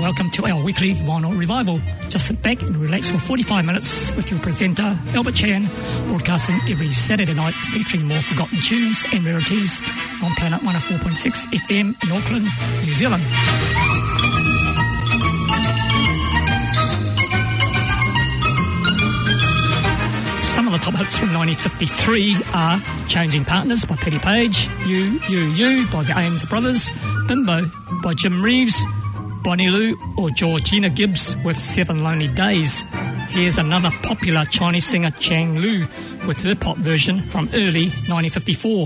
welcome to our weekly Vinyl Revival. Just sit back and relax for 45 minutes with your presenter, Albert Chan, broadcasting every Saturday night featuring more forgotten tunes and rarities on Planet 104.6 FM in Auckland, New Zealand. Some of the top hits from 1953 are Changing Partners by Patti Page, You, You, You by the Ames Brothers, Bimbo by Jim Reeves, Bonnie Lou or Georgina Gibbs with 7 Lonely Days. Here's another popular Chinese singer, Chang Lu, with her pop version from early 1954.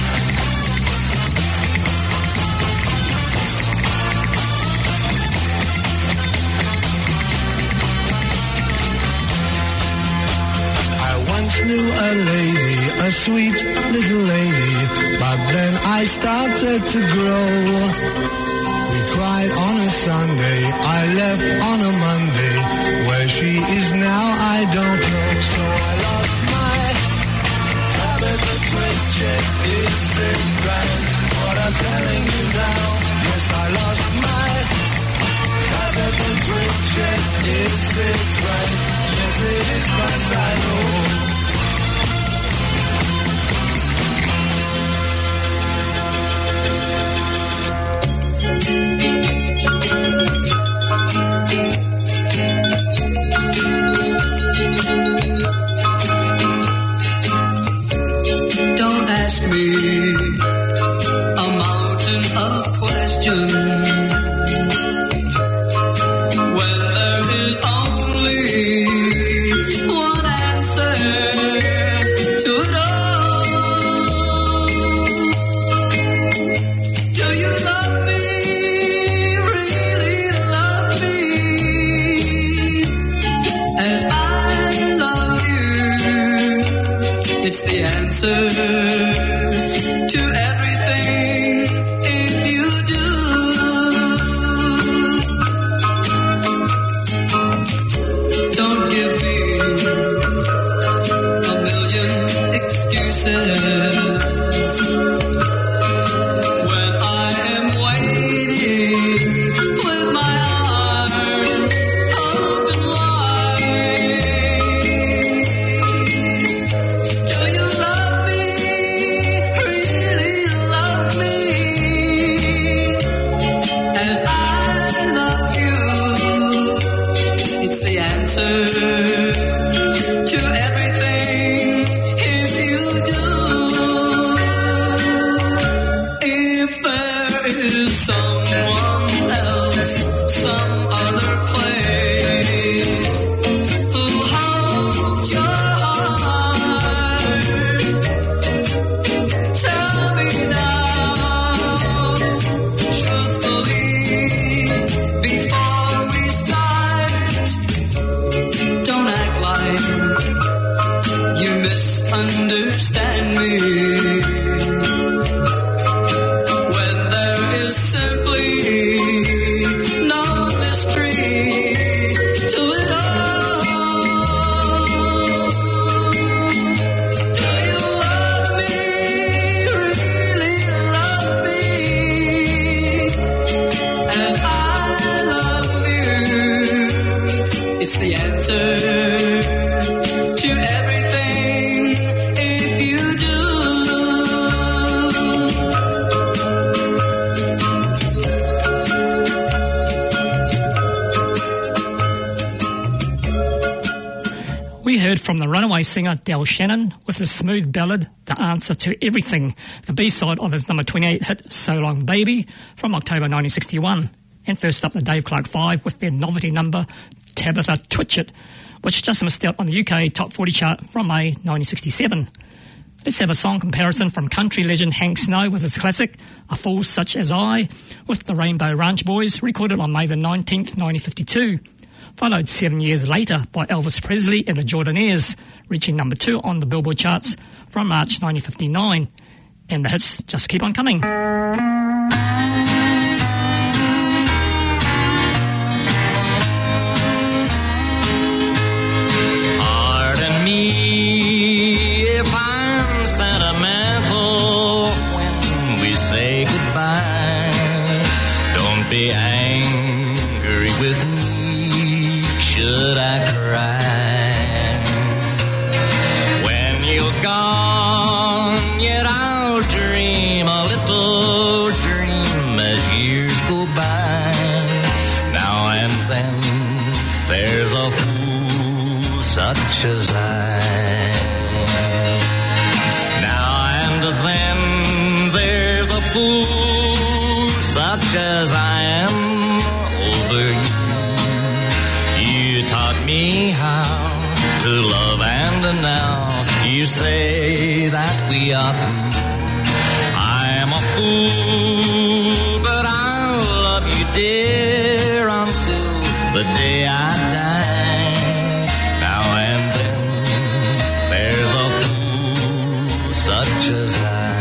「 sweet little lady, but then I started to grow. We cried on a Sunday, I left on a Monday. Where she is now, I don't know. So I lost my Tabitha Twitchett. It's in vain what I'm telling you now. Yes, I lost my Tabitha Twitchett. It's in vain. Yes, it is fast, I know. Don't ask me a mountain of questions when there is only one answer to it all. Do you love me? Really love me as I love you? It's the answer to everything if you do. Don't give me a million excuses when I am waiting with my arms open wide. Do you love me? Really love me as I love you? It's the answer to everything if you do. If there is someone else, some other place who holds your heart, tell me now, truthfully, before we start. Don't act like you misunderstand me when there is simply no mystery to it all. Do you love me? Really love me as I love you? It's the answer to everything if you do. We heard from the runaway singer Del Shannon with his smooth ballad, The Answer to Everything, the B-side of his number 28 hit So Long Baby from October 1961. And first up, the Dave Clark 5 with their novelty number, Tabitha Twitchett, which just missed out on the UK Top 40 chart from May 1967. Let's have a song comparison from country legend Hank Snow with his classic, A Fool Such As I, with the Rainbow Ranch Boys, recorded on May the 19th, 1952. Followed 7 years later by Elvis Presley and the Jordanaires, reaching number 2 on the Billboard charts from March 1959. And the hits just keep on coming. Pardon me if I'm sentimental when we say goodbye. Don't be angry with me should I cry. When you're gone, yet I'll dream a little dream as years go by. Now and then there's a fool such as I. Now and then there's a fool such as I am over you. You taught me how to love, and now you say that we are through. I'm a fool, but I'll love you, dear, until the day I die. Now and then there's a fool such as I.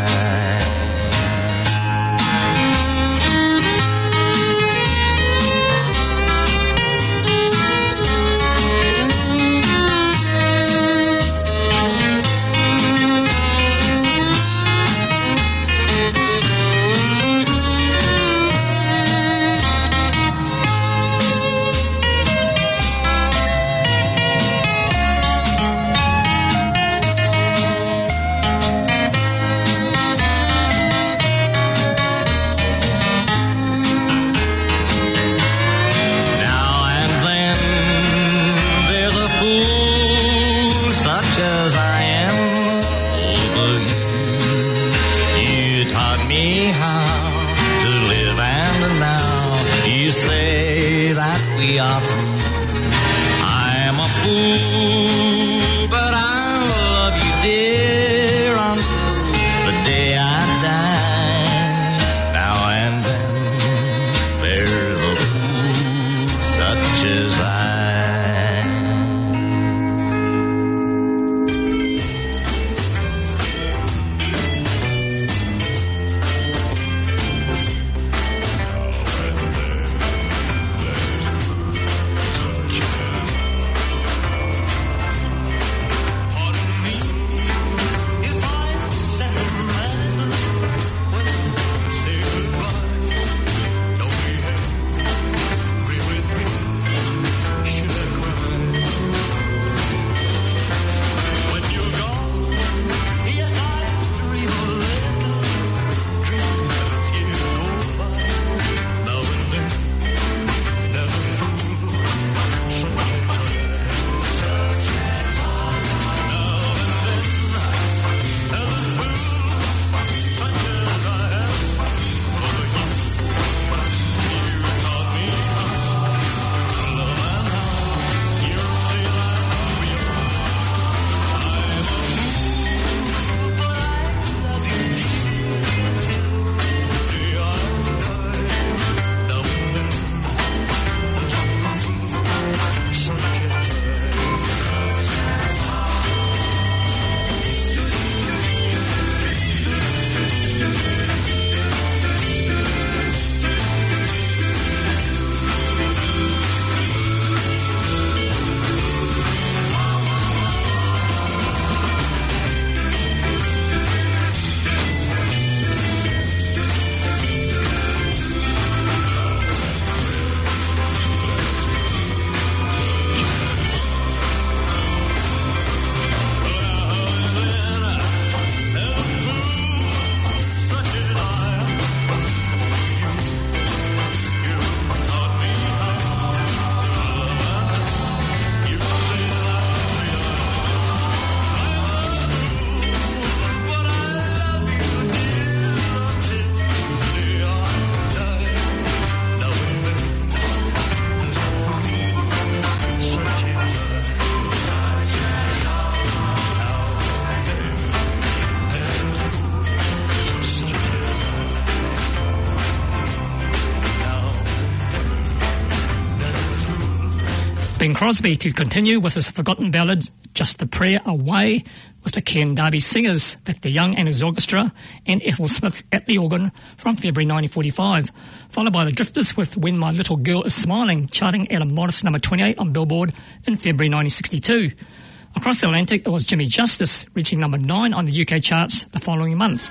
Bing Crosby to continue with his forgotten ballad, Just a Prayer Away, with the Ken Darby Singers, Victor Young and his orchestra, and Ethel Smith at the organ from February 1945, followed by the Drifters with When My Little Girl Is Smiling, charting at a modest number 28 on Billboard in February 1962. Across the Atlantic, it was Jimmy Justice, reaching number 9 on the UK charts the following month.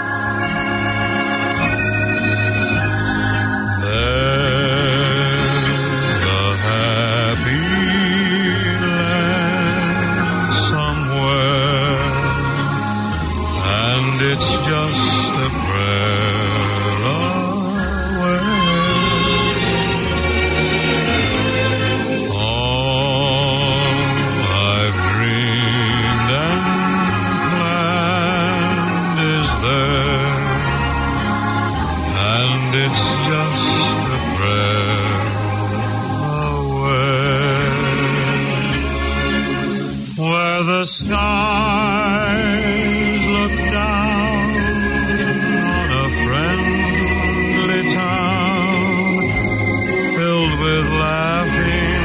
It's just a prayer away. All I've dreamed and planned is there, and it's just a prayer away. Where the skies look down with laughing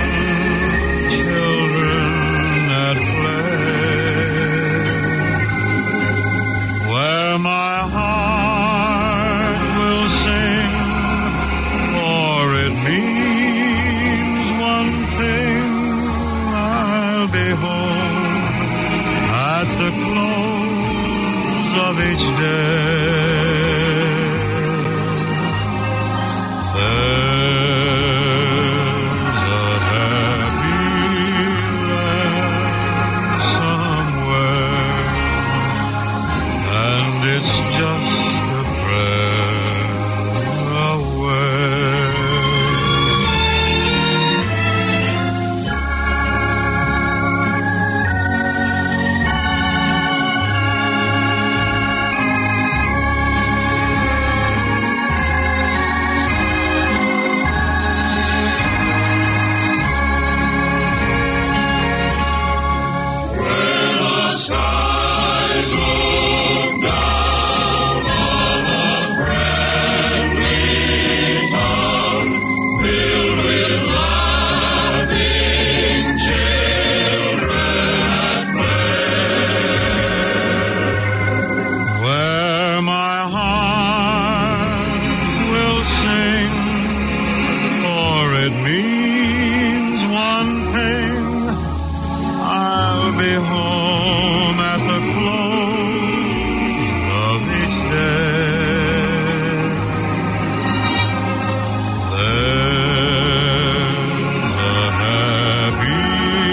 children at play, of each day. There's a happy land somewhere, and it's just a prayer away. Where my heart will sing, for it means one thing: I'll be home at the close of each day. There's a happy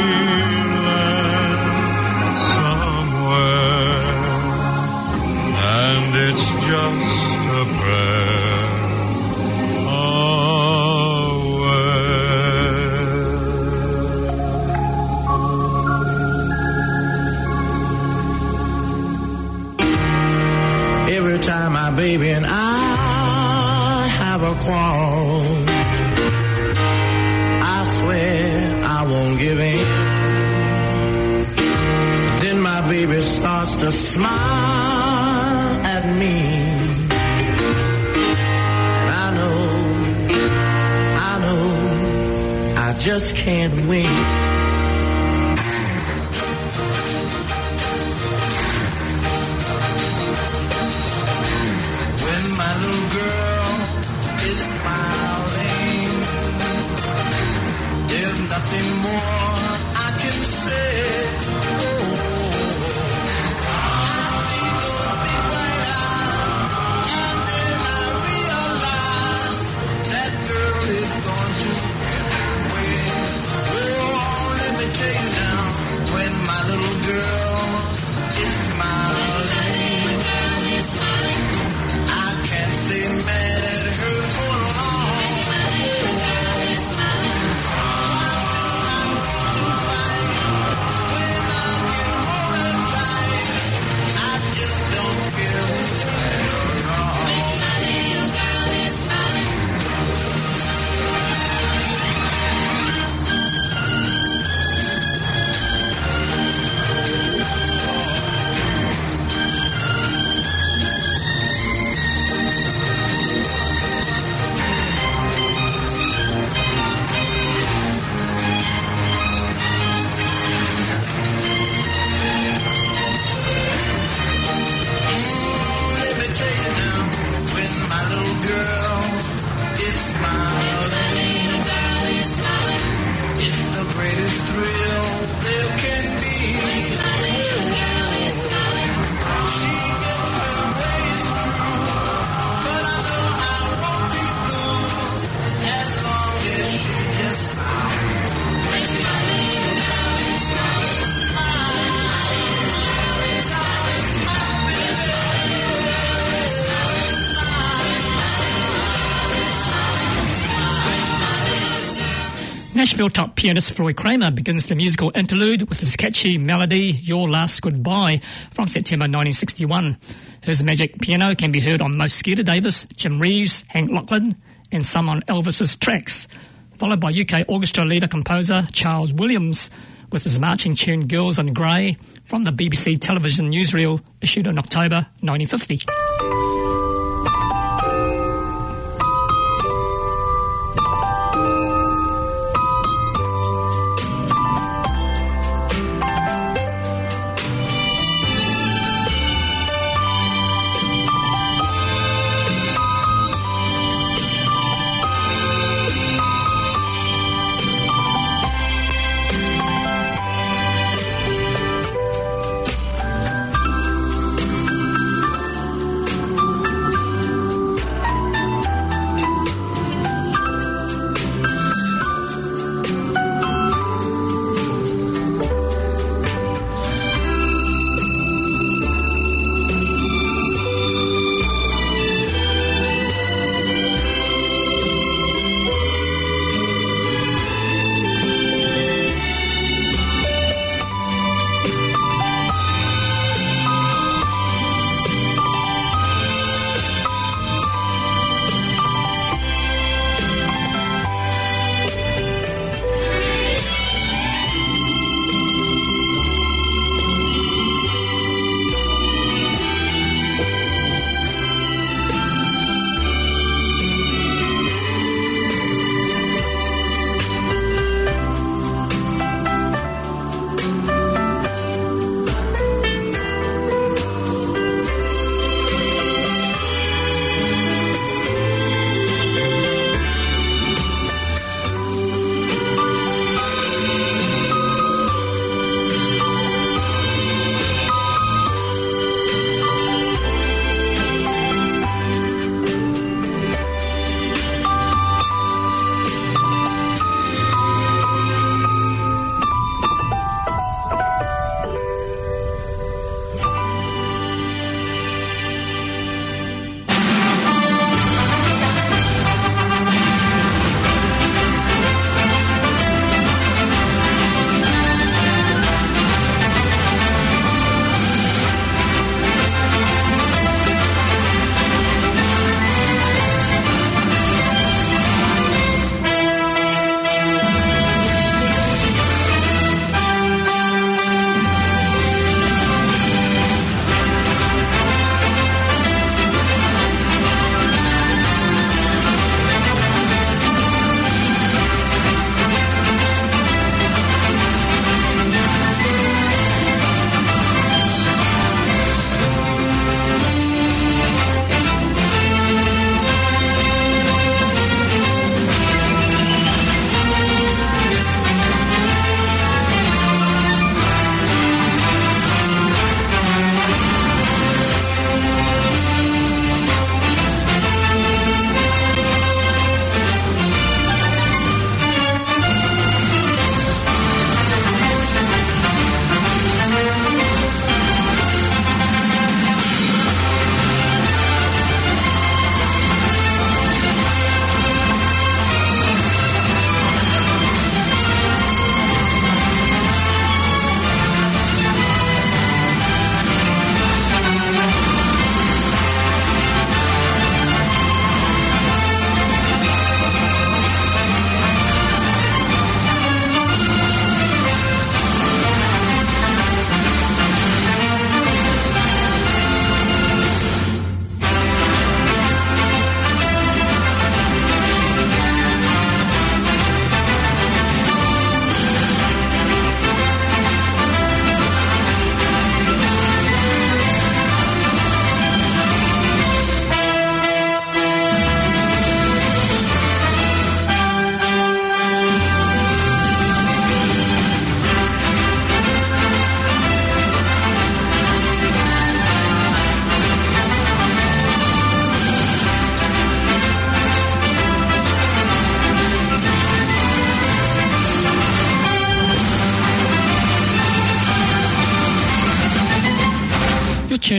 land somewhere, and it's just a prayer away. Every time my baby and I have a quarrel, I swear I won't give in. Then my baby starts to smile at me. And I know, I just can't win. When my little girl is smiling, there's nothing more I can say. I see those big white eyes, and then I realize that girl is going to get away. Oh, let me tell you now, when my little girl is smiling, I can't stay mad at her for long. When I can hold her tight, I just don't feel bad at all. Let me tell you now, when my little girl is smiling, it's the greatest thrill there can be. She gets her ways true, but I know I won't be blue as long as she just Nashville top pianist Floyd Kramer begins the musical interlude with his catchy melody, Your Last Goodbye, from September 1961. His magic piano can be heard on most Skeeter Davis, Jim Reeves, Hank Lachlan, and some on Elvis's tracks, followed by UK orchestra leader-composer Charles Williams with his marching tune Girls in Grey from the BBC television newsreel issued in October 1950.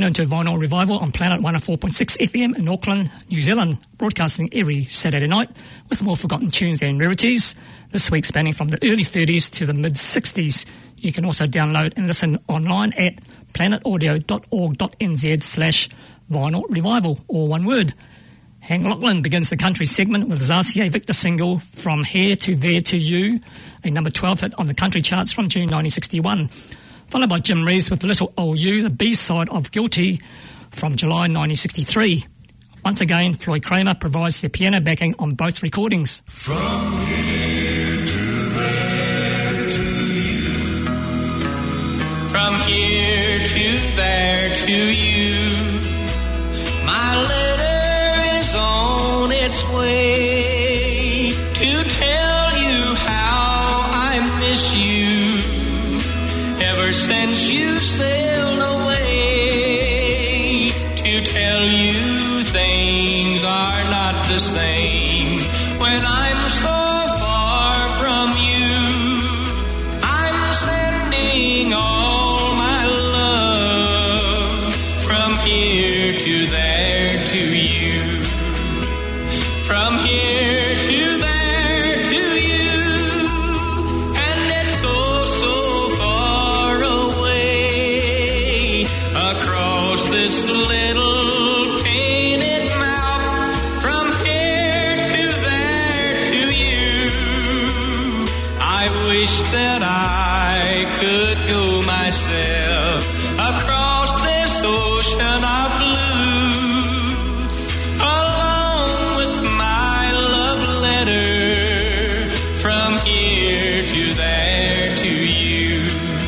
tuned to Vinyl Revival on Planet 104.6 FM in Auckland, New Zealand, broadcasting every Saturday night with more forgotten tunes and rarities, this week spanning from the early 30s to the mid-60s. You can also download and listen online at planetaudio.org.nz/Vinyl Revival, all one word. Hank Lachlan begins the country segment with his RCA Victor single From Here to There to You, a number 12 hit on the country charts from June 1961. Followed by Jim Reeves with Little Old You, the B-side of Guilty from July 1963. Once again, Floyd Kramer provides the piano backing on both recordings. From here to there to you. From here to there to you. My letter is on its way to tell you how I miss you. Ever since you sailed away, to tell you things are not the same when I'm so far from you. I'm sending all my love from here to there to you. From here to there to you. And it's so far away across this little painted map. From here to there to you. I wish that I could go myself across this ocean of blue, along with my love letter from here to there to you.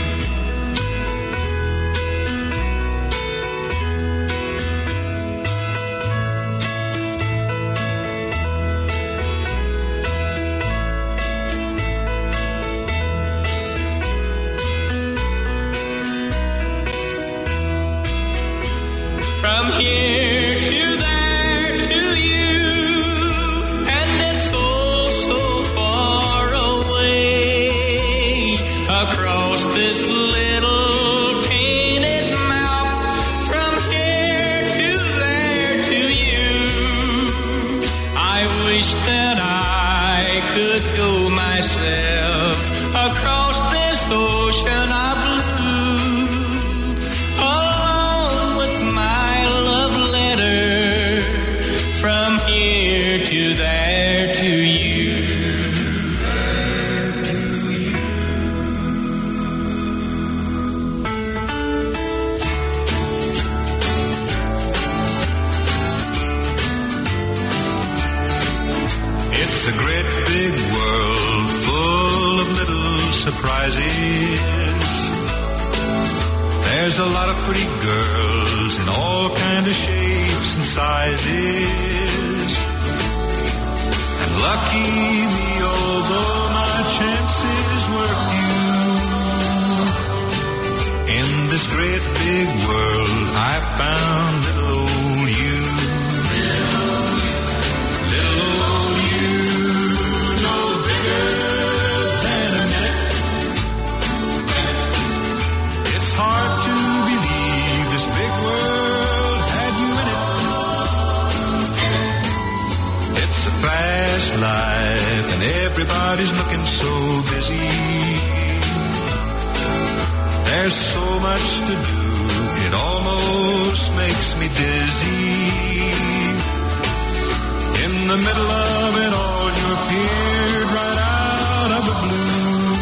From here to there to you, and it's so far away across this little painted map. From here to there to you, I wish that I could go myself across this ocean of blue, along with my love letter from here to there to you. It's a great big world full of little surprises. There's a lot of pretty girls in all kind of shapes and sizes. And lucky me, although my chances were few, in this great big world I found little old you. Little old you, no bigger than a minute. It's hard to believe this big world had you in it. It's a fast life and everybody's looking so busy. There's so much to do, it almost makes me dizzy. In the middle of it all, you appeared right out of the blue.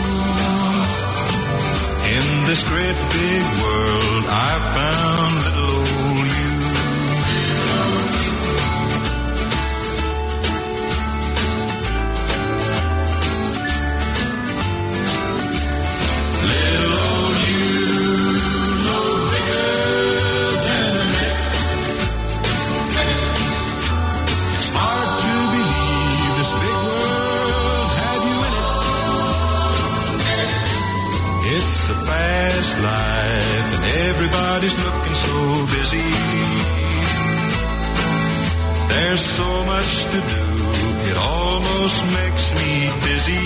In this great big world, I found little old you. Little old you, no bigger than a minute. It's hard to believe this big world had you in it. It's a fast life and everybody's looking so busy. There's so much to do, it almost makes me dizzy.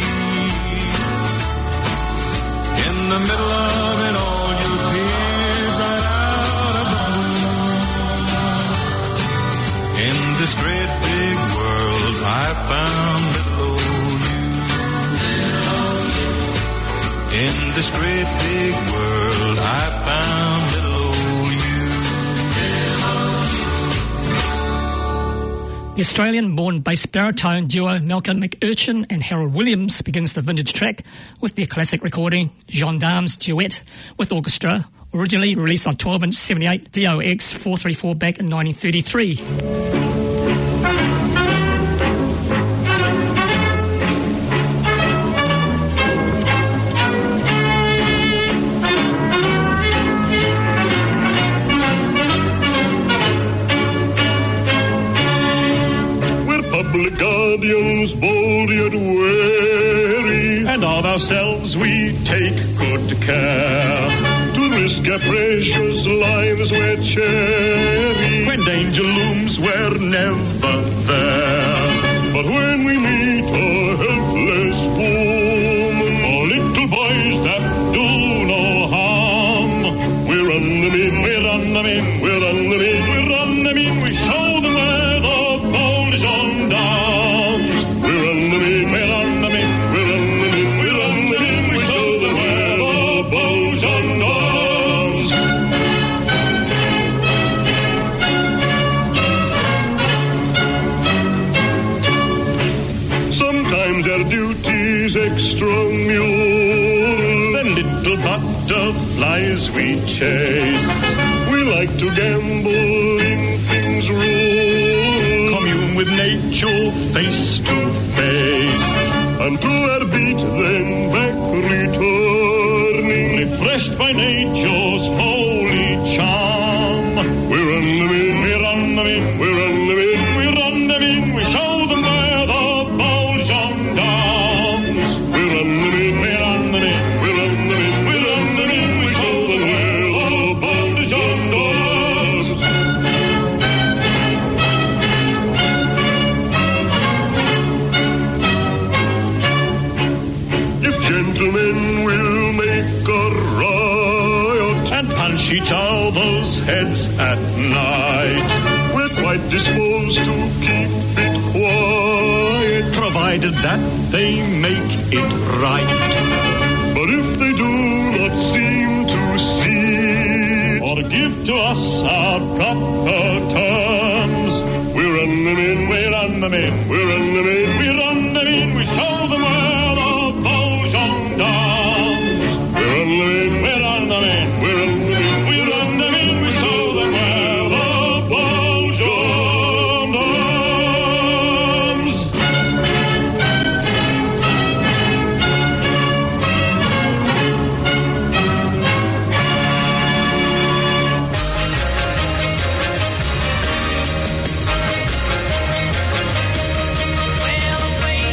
In the middle of it all, you appeared right out of the blue. In this great big world, I found little old you. In this great big world, I found little old you. The Australian-born bass baritone duo Malcolm McEurchin and Harold Williams begins the vintage track with their classic recording, Gendarme's Duet with Orchestra, originally released on 12-inch 78 DOX 434 back in 1933. Public guardians, bold yet wary, and of ourselves we take good care to risk our precious lives we're chary. When danger looms, we're never there. But when we meet a helpless woman or little boys that do no harm, we run them in, we run them in, we run them in, we run them in, we show them where the bold is on. Extramural, then little butterflies we chase. We like to gamble in things rural, commune with nature face to face, and to our beat then back returning, refreshed by nature's holy charm. We run them in, we run them in, we run them in, we run them in, we show them where the bold gendarmes. We run them in, we run them in, we run them in, we run them in, we show them where the bold gendarmes. If gentlemen will make a riot and punch each other's heads at night, we're quite disposed to keep it quiet, provided that they make it right. But if they do not seem to see or give to us our proper terms, we run them in, we run them in, we run them in, we run them in, we show them where the bold gendarmes. We run them in, we run them in, we run them in, we run them in, we show them where the bold gendarmes. Well, away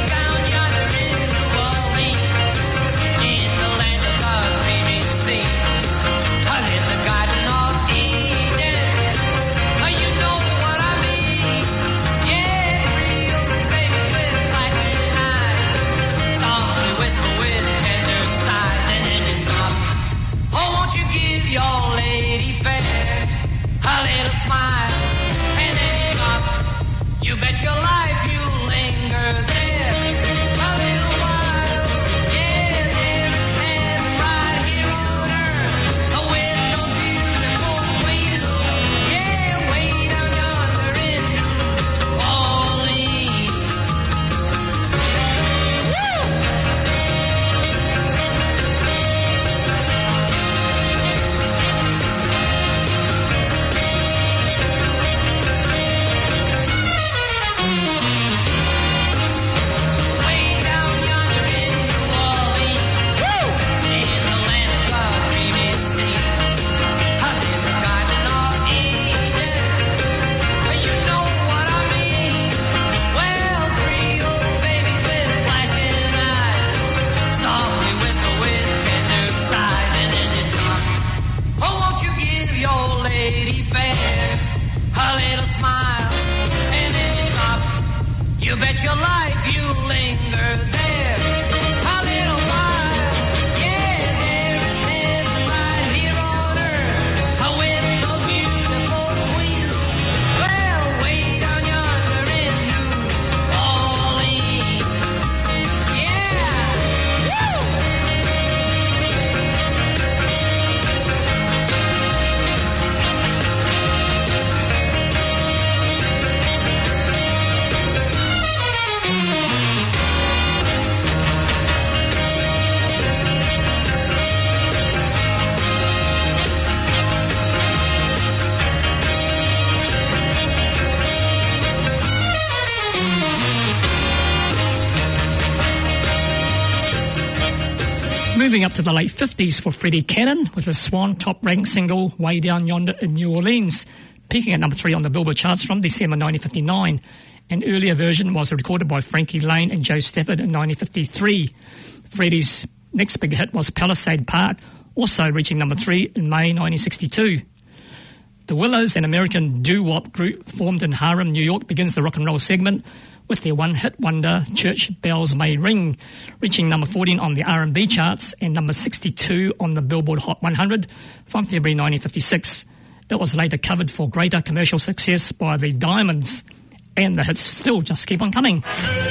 Moving up to the late 50s for Freddie Cannon with his Swan top-ranked single Way Down Yonder in New Orleans, peaking at number 3 on the Billboard charts from December 1959. An earlier version was recorded by Frankie Lane and Joe Stafford in 1953. Freddie's next big hit was Palisade Park, also reaching number 3 in May 1962. The Willows, an American doo-wop group formed in Harlem, New York, begins the rock and roll segment with their one-hit wonder, Church Bells May Ring, reaching number 14 on the R&B charts and number 62 on the Billboard Hot 100 from February 1956. It was later covered for greater commercial success by the Diamonds, and the hits still just keep on coming.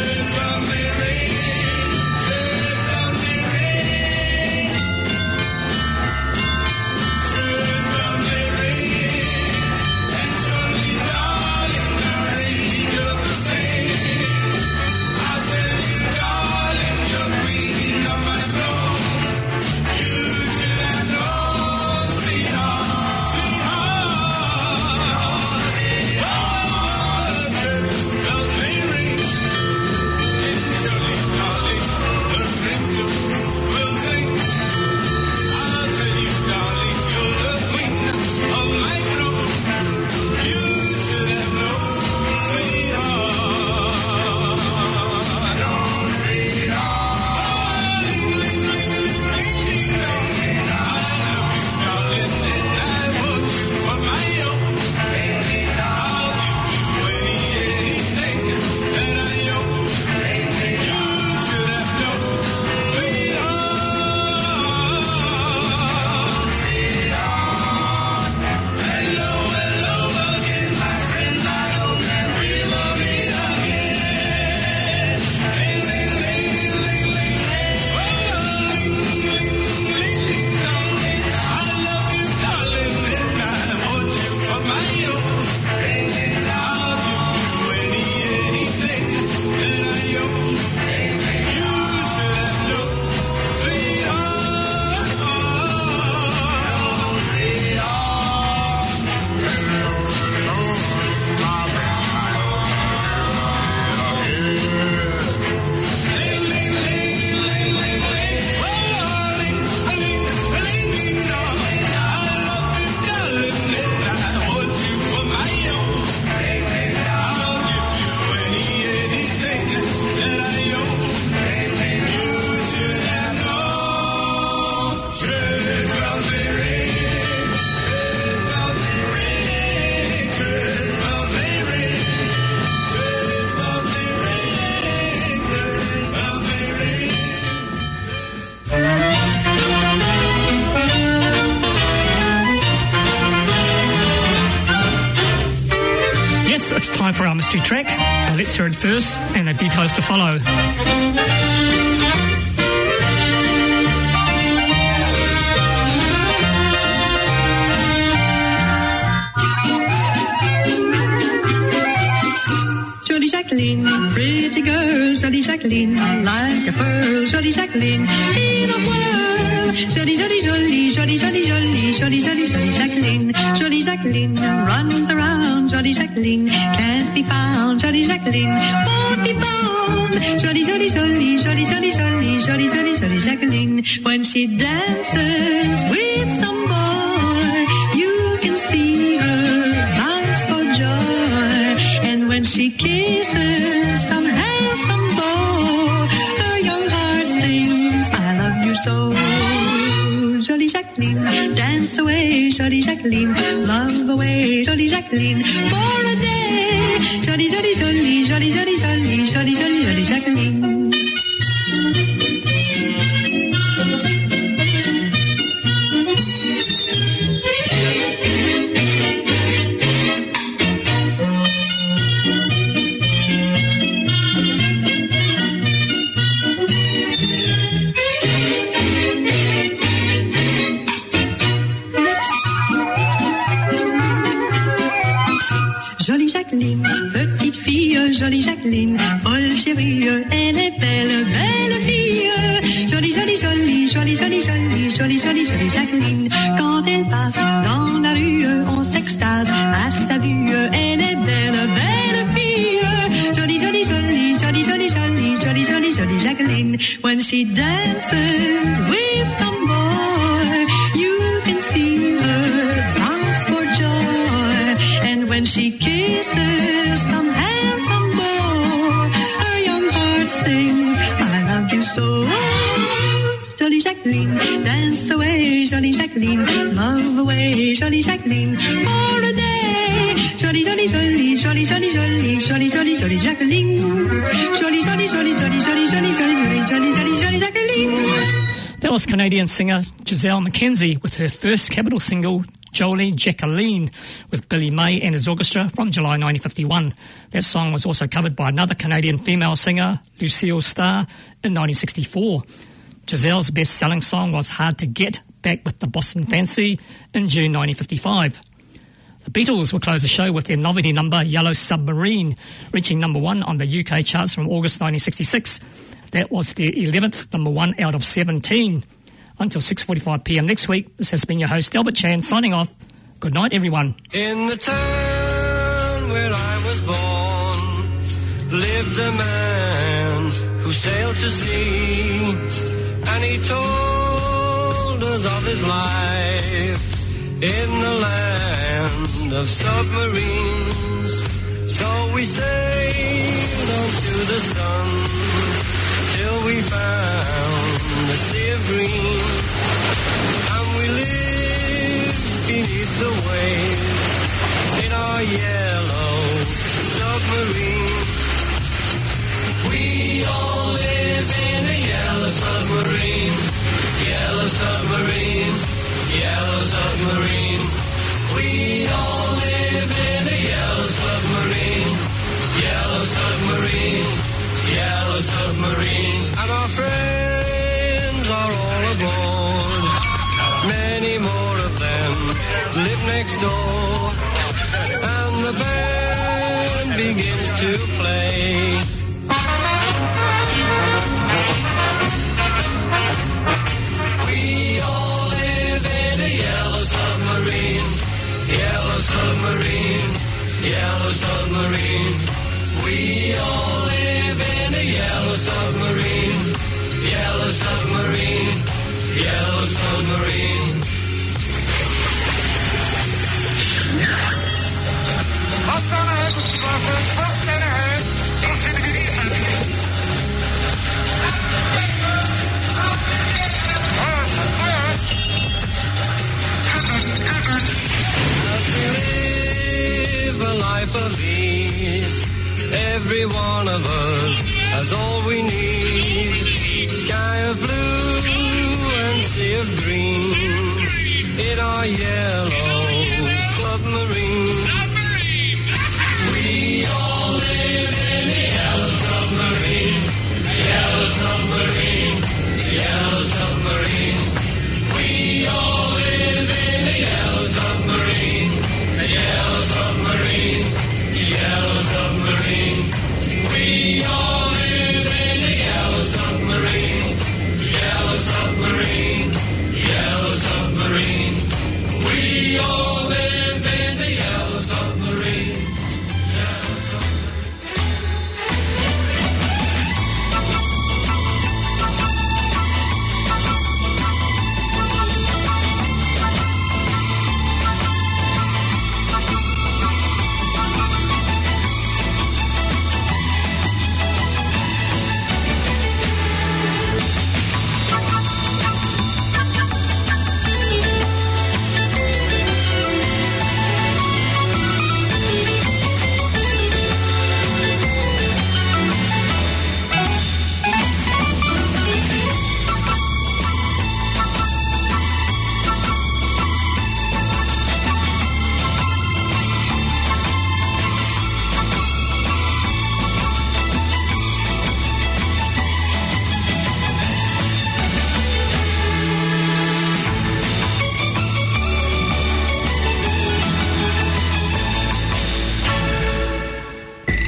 It's time for our mystery track. Let's hear it first and the details to follow. Jolly Jacqueline, pretty girl, Jolly Jacqueline, like a pearl, Jolly Jacqueline, in a whirl. Jolly, jolly, jolly, jolly, jolly, jolly, jolly, jolly, jolly Jacqueline, Jolly Jacqueline, runs around, Jolly Jacqueline, can't be found, Jolly Jacqueline, won't be bound. Jolly, jolly, jolly, jolly, jolly, jolly, jolly, jolly, jolly Jacqueline, when she dances with some boy, you can see her bounce for joy, and when she kisses some handsome beau, her young heart sings, I love you so. Jolly Jacqueline, dance away, Jolly Jacqueline, love away, Jolly Jacqueline, for a day. Jolly, jolly, jolly, jolly, jolly, jolly, jolly, jolly, jolly Jacqueline. Petite fille, jolie Jacqueline, folle chérie, elle est belle, belle fille. Jolie, jolie, jolie, jolie, jolie, jolie, jolie, jolie, jolie Jacqueline. Quand elle passe dans la rue, on s'extase à sa vue. Elle est belle, belle fille. Jolie, jolie, jolie, jolie, jolie, jolie, jolie, jolie, jolie Jacqueline. When she dances with kisses some handsome boy. Her young heart sings, I love you so. Jolie Jacqueline, dance away, Jolie Jacqueline, love away, Jolie Jacqueline, for a day. Jolie, jolie, jolie, jolie, jolie, jolie, jolie, jolie, jolie Jacqueline. Jolie, jolie, jolie, jolie, jolie, jolie, jolie, jolie, jolie, jolie, jolie Jacqueline. That was Canadian singer Giselle McKenzie with her first Capitol single, Jolie Jacqueline, with Billy May and his orchestra from July 1951. That song was also covered by another Canadian female singer, Lucille Starr, in 1964. Giselle's best-selling song was Hard to Get, back with the Boston Fancy in June 1955. The Beatles will close the show with their novelty number, Yellow Submarine, reaching number 1 on the UK charts from August 1966. That was their 11th number 1 out of 17. Until 6:45 p.m. next week, this has been your host, Albert Chan, signing off. Good night, everyone. In the town where I was born lived a man who sailed to sea, and he told us of his life in the land of submarines. So we sailed on to the sun till we found the sea of green, and we lived beneath the waves in our yellow submarine. We all live in a yellow submarine, yellow submarine, yellow submarine. We all live in a yellow submarine, yellow submarine, yellow submarine. And our friends are all aboard. Many more of them live next door. And the band begins to play. We all live in a yellow submarine, yellow submarine, yellow submarine. We all live in a yellow submarine, yellow submarine, yellow submarine. Live a life of ease. Every one of us has all we need. Sky of blue and sea of green in our yellow submarine.